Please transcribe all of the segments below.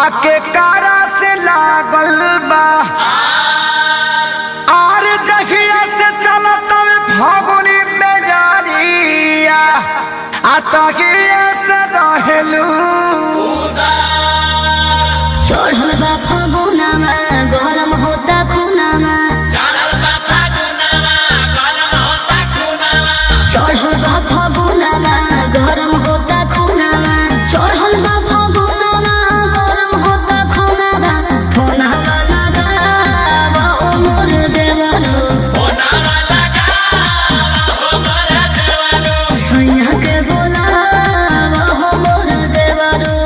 आके कारा से लागल बा आर जहिया से चलत फागुनी में जानिया तहिया से रहेलू चढ़ल बा फागुनमा गरम होता खुनामा चढ़ल बा फागुनमा गरम होता खुनामा चढ़ल बा फागुनमा गरम होता खुनामा फोनवा लगावा ओ मोर देवरो सैया के बोलावा हो मोर देवरो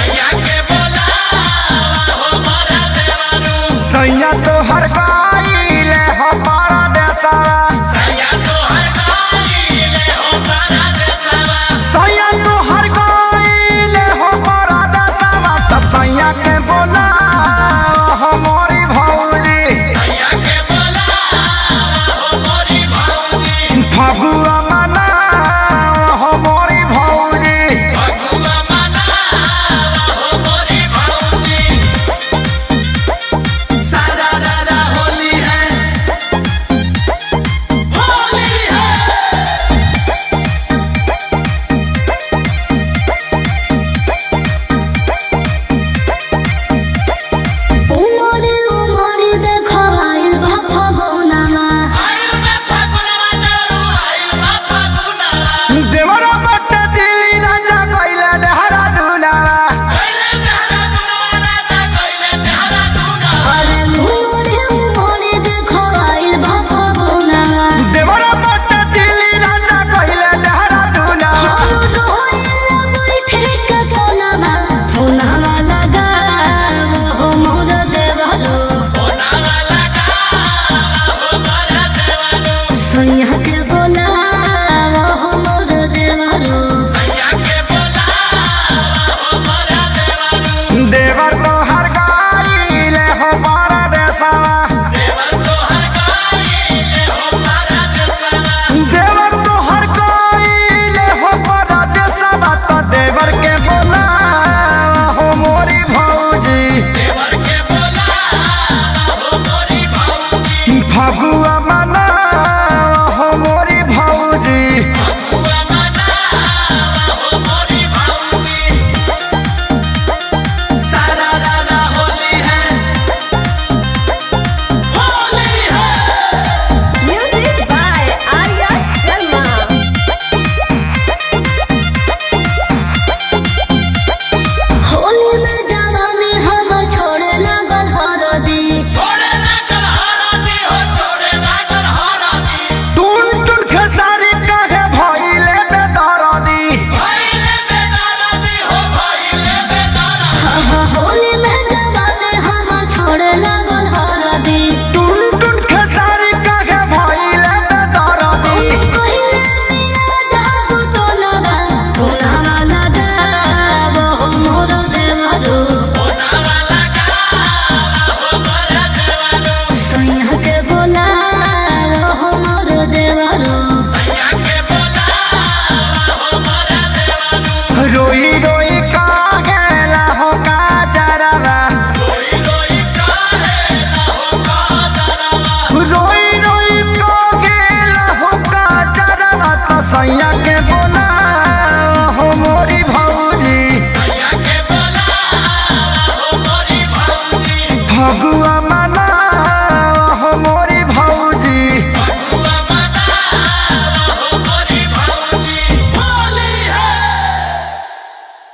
सैया तो हर गाइले हमारा देसा सैया तो हर गाइले हमारा देसा तो सैया के बोला हमारी भौजी फगुआ मना हमारी भौजी उमरे उमरे देखो आइल बा फागुनमा देवरा बट दिल्ली राजा कइले देहरा दुना अरे उमरे उमरे देखो आइल बा फागुनमा देवरा बट दिल्ली राजा कइले देहरा दुना चलो रोइला बैठे के कोनामा फोनवा लगावो हो मोर देवरो सैया के बोलावो हो मोर देवरो देवर तो हर गाइले हो मारा देसा देवर तो हर गाइले हो मारा देसा तो देवर के बोला हो मोरी भौजी फगुआ मना हो मोरी भौजी म्यूजिक बाय आर्या शर्मा होली में जवानी हमर छोड़े लागल हरदी टून टून खेसारी काहे भइले बेदरदी होली में जवानी हमर छोड़े लागल हरदी टून टून खेसारी काहे भइले बेदरदी कहिले मिया जादू टोलवा फोनवा लगावो हो मोर देवरो सैया के बोलावो हो मोर देवरो रोई रोई काहेला हो काजरवा रोई रोई काहेला हो काजरवा तो सैया के बोला हो मोरी भौजी फगुआ